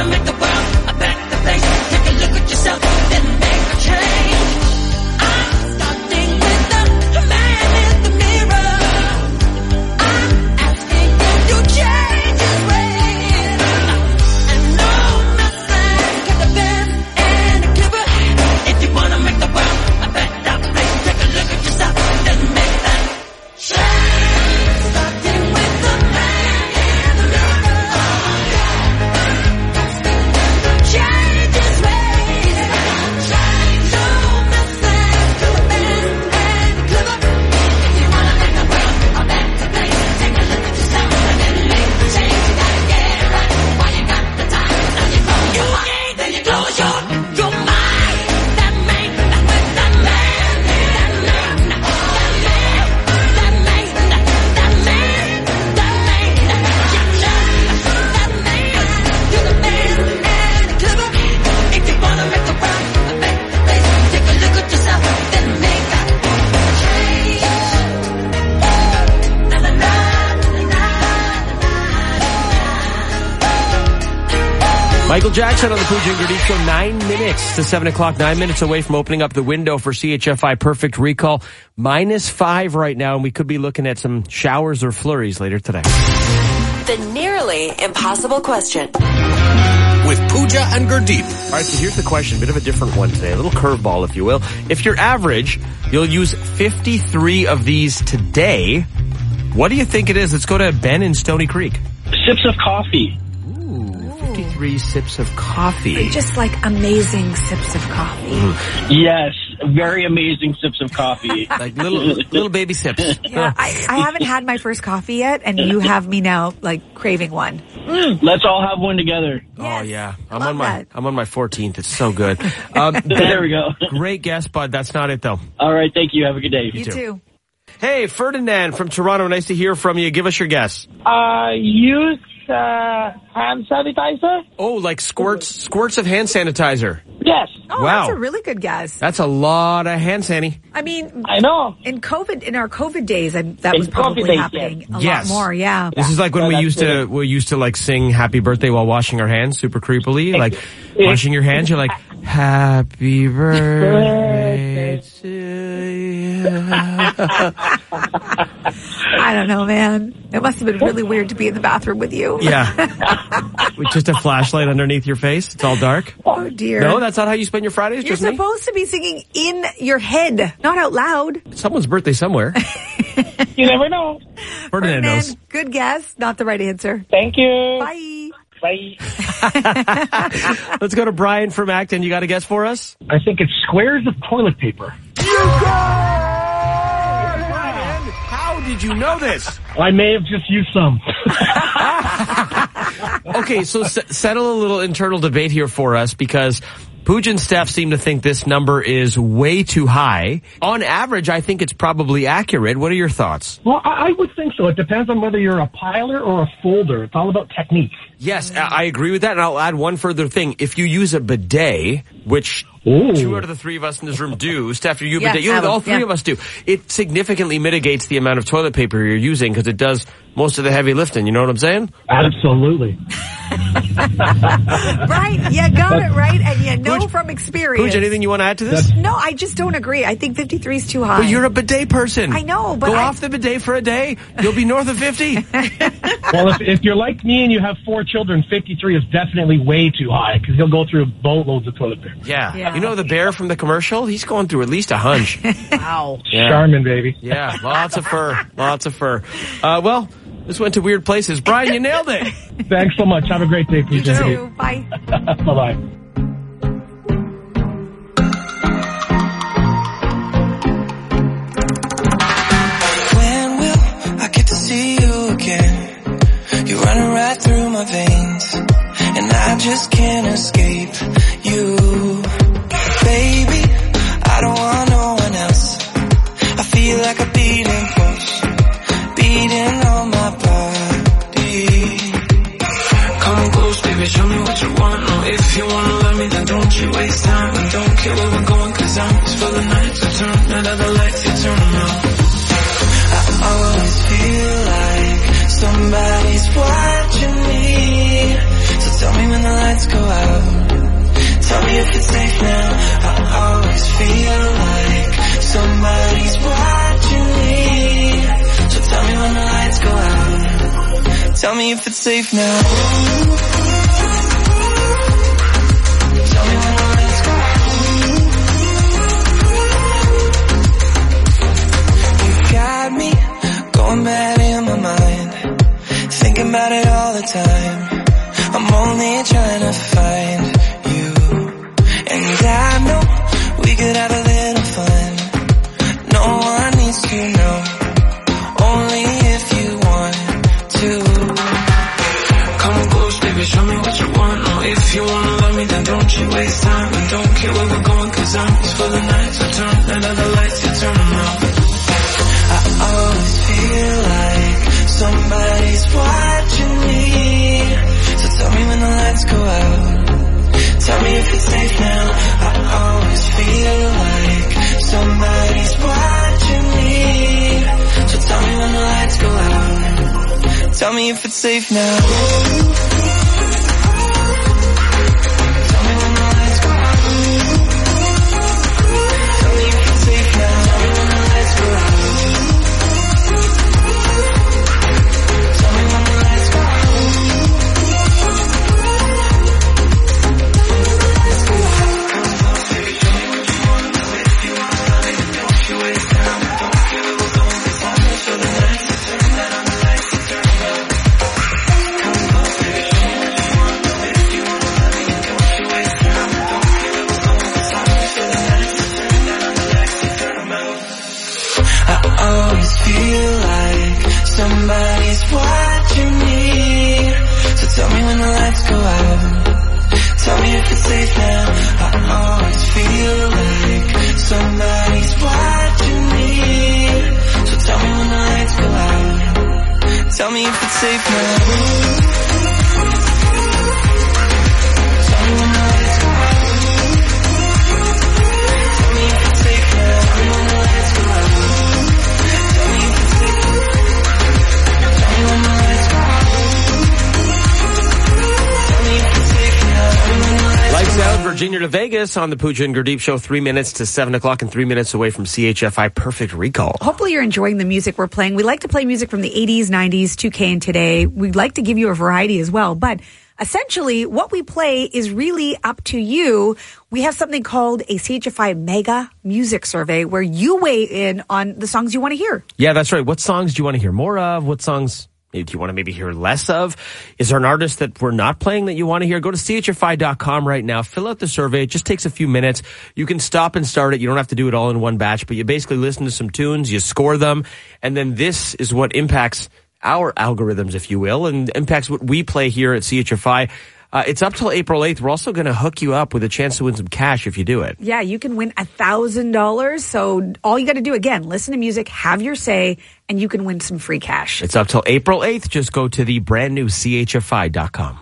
Michael Jackson on the Pooja and Gurdeep Show, 9 minutes to 7 o'clock, 9 minutes away from opening up the window for CHFI Perfect Recall. -5 right now, and we could be looking at some showers or flurries later today. The nearly impossible question. With Pooja and Gurdeep. All right, so here's the question, a bit of a different one today, a little curveball, if you will. If you're average, you'll use 53 of these today. What do you think it is? Let's go to Ben in Stony Creek. Sips of coffee. 53 sips of coffee. Just like amazing sips of coffee. Yes, very amazing sips of coffee. Like little baby sips. Yeah, I haven't had my first coffee yet, and you have me now like craving one. Let's all have one together. Oh yeah, I'm on my 14th. It's so good. There we go. Great guess, bud. That's not it though. All right, thank you. Have a good day. You too. Hey, Ferdinand from Toronto. Nice to hear from you. Give us your guess. Use hand sanitizer. Oh, like squirts of hand sanitizer. Yes. Oh, wow. That's a really good guess. That's a lot of hand sanitizer. I mean, I know. In our COVID days, that was probably happening a lot more. Yeah. This is like when we used to like sing "Happy Birthday" while washing our hands, super creepily. Like washing your hands, you're like, "Happy birthday to you." I don't know, man. It must have been really weird to be in the bathroom with you. Yeah. With just a flashlight underneath your face. It's all dark. Oh, dear. No, that's not how you spend your Fridays, You're just me? supposed to be singing in your head, not out loud. Someone's birthday somewhere. You never know. Ferdinand knows. Good guess. Not the right answer. Thank you. Bye. Bye. Let's go to Brian from Acton. You got a guess for us? I think it's squares of toilet paper. How did you know this? I may have just used some. Okay, so settle a little internal debate here for us, because Pooja and Steph seem to think this number is way too high. On average, I think it's probably accurate. What are your thoughts? Well, I would think so. It depends on whether you're a piler or a folder. It's all about technique. Yes, I agree with that, and I'll add one further thing. If you use a bidet, which 2 out of the 3 of us in this room do, Steph, you bidet? All 3 of us do. It significantly mitigates the amount of toilet paper you're using, because it does most of the heavy lifting. You know what I'm saying? Absolutely. Right, you got it right, and you know from experience. Pooja, anything you want to add to this? No, I just don't agree. I think 53 is too high. But you're a bidet person. I know, but Go off the bidet for a day, you'll be north of 50. Well, if you're like me and you have 4 children, 53 is definitely way too high, because you'll go through boatloads of toilet paper. Yeah. You know the bear from the commercial? He's going through at least a hunch. Wow. Yeah. Charmin, baby. Yeah, lots of fur. Lots of fur. Well, this went to weird places. Brian, you nailed it. Thanks so much. Have a great day, Pooja. You too. Bye. Bye-bye. When will I get to see you again? You're running right through my veins, and I just can't escape you. Baby, I don't want no one else. I feel like a beating pulse, beating on my body. Come close, baby, show me what you want. No, if you wanna love me, then don't you waste time. And don't care where we're going, cause I'm just for the night to turn another light to turn around. I always feel like somebody's watching me. So tell me when the lights go out. Tell me if it's safe now. I always feel like somebody's watching me. So tell me when the lights go out. Tell me if it's safe now. Tell me when the lights go out. You got me going mad in my mind, thinking about it all the time. I'm only trying to find you, and I know we could have a little fun. No one needs to know, only if you want to. Come close, baby, show me what you want. No, if you wanna love me, then don't you waste time. And don't care where we're going, cause I'm just for the night to turn another light to turn around. I always feel like somebody's watching me. So tell me when the lights go out. Tell me if it's safe now. I always feel like somebody's watching me. So tell me when the lights go out. Tell me if it's safe now. when the lights go out. Tell me if it's safe now. I always feel like somebody's watching me. So tell me when the lights go out. Tell me if it's safe now. Tell me when the lights go out. Tell me if it's safe now. Tell me when the lights go out. Tell me if it's safe now. Tell me when the lights go out. Tell me if it's safe now. Lights out, Virginia to Vegas on the Pooja and Gurdeep Show, 3 minutes to 7 o'clock and 3 minutes away from CHFI Perfect Recall. Hopefully you're enjoying the music we're playing. We like to play music from the 80s, 90s, 2K, and today. We'd like to give you a variety as well, but essentially what we play is really up to you. We have something called a CHFI Mega Music Survey where you weigh in on the songs you want to hear. Yeah, that's right. What songs do you want to hear more of? What songs do you want to maybe hear less of? Is there an artist that we're not playing that you want to hear? Go to chfi.com right now. Fill out the survey. It just takes a few minutes. You can stop and start it. You don't have to do it all in one batch, but you basically listen to some tunes, you score them, and then this is what impacts our algorithms, if you will, and impacts what we play here at CHFI. It's up till April 8th. We're also going to hook you up with a chance to win some cash if you do it. Yeah, you can win $1,000. So all you got to do, again, listen to music, have your say, and you can win some free cash. It's up till April 8th. Just go to the brand new CHFI.com.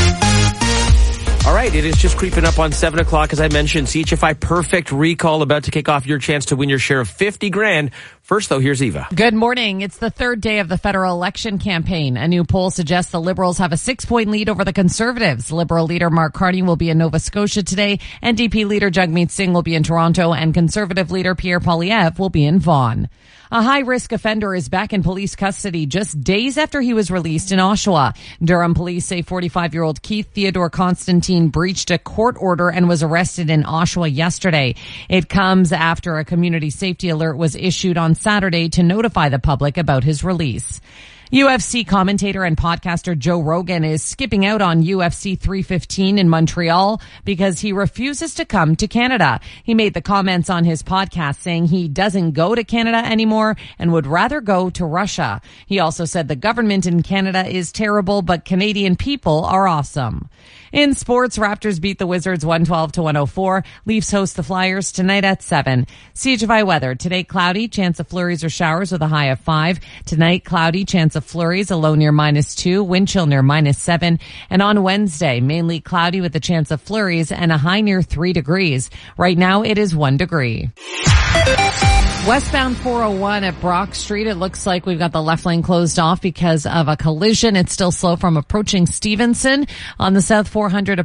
All right, it is just creeping up on 7 o'clock. As I mentioned, CHFI Perfect Recall about to kick off your chance to win your share of 50 grand. First, though, here's Eva. Good morning. It's the third day of the federal election campaign. A new poll suggests the Liberals have a 6-point lead over the Conservatives. Liberal leader Mark Carney will be in Nova Scotia today. NDP leader Jagmeet Singh will be in Toronto, and Conservative leader Pierre Poilievre will be in Vaughan. A high-risk offender is back in police custody just days after he was released in Oshawa. Durham police say 45-year-old Keith Theodore Constantine breached a court order and was arrested in Oshawa yesterday. It comes after a community safety alert was issued on Saturday to notify the public about his release. UFC commentator and podcaster Joe Rogan is skipping out on UFC 315 in Montreal because he refuses to come to Canada. He made the comments on his podcast saying he doesn't go to Canada anymore and would rather go to Russia. He also said the government in Canada is terrible, but Canadian people are awesome. In sports, Raptors beat the Wizards 112-104. Leafs host the Flyers tonight at 7. CHFI weather. Today, cloudy, chance of flurries or showers with a high of 5. Tonight, cloudy, chance of flurries, a low near -2, wind chill near -7. And on Wednesday, mainly cloudy with a chance of flurries and a high near 3 degrees. Right now, it is 1 degree. Westbound 401 at Brock Street. It looks like we've got the left lane closed off because of a collision. It's still slow from approaching Stevenson on the South 400